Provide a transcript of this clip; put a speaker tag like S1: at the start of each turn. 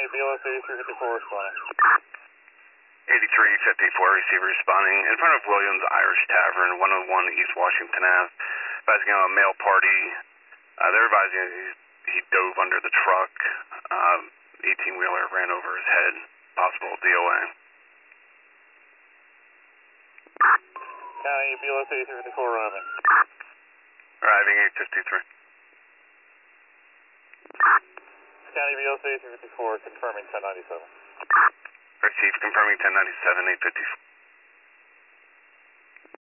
S1: BLS 8354 responding.
S2: 8354, receiver responding. In front of Williams Irish Tavern, 101 East Washington Ave. Advising on a male party. They're advising he dove under the truck. 18-wheeler ran over his head. Possible DOA.
S1: County BLS 8354 arriving.
S2: Arriving 853.
S1: County BLS 8354 confirming 1097.
S2: Receive confirming 1097, 854.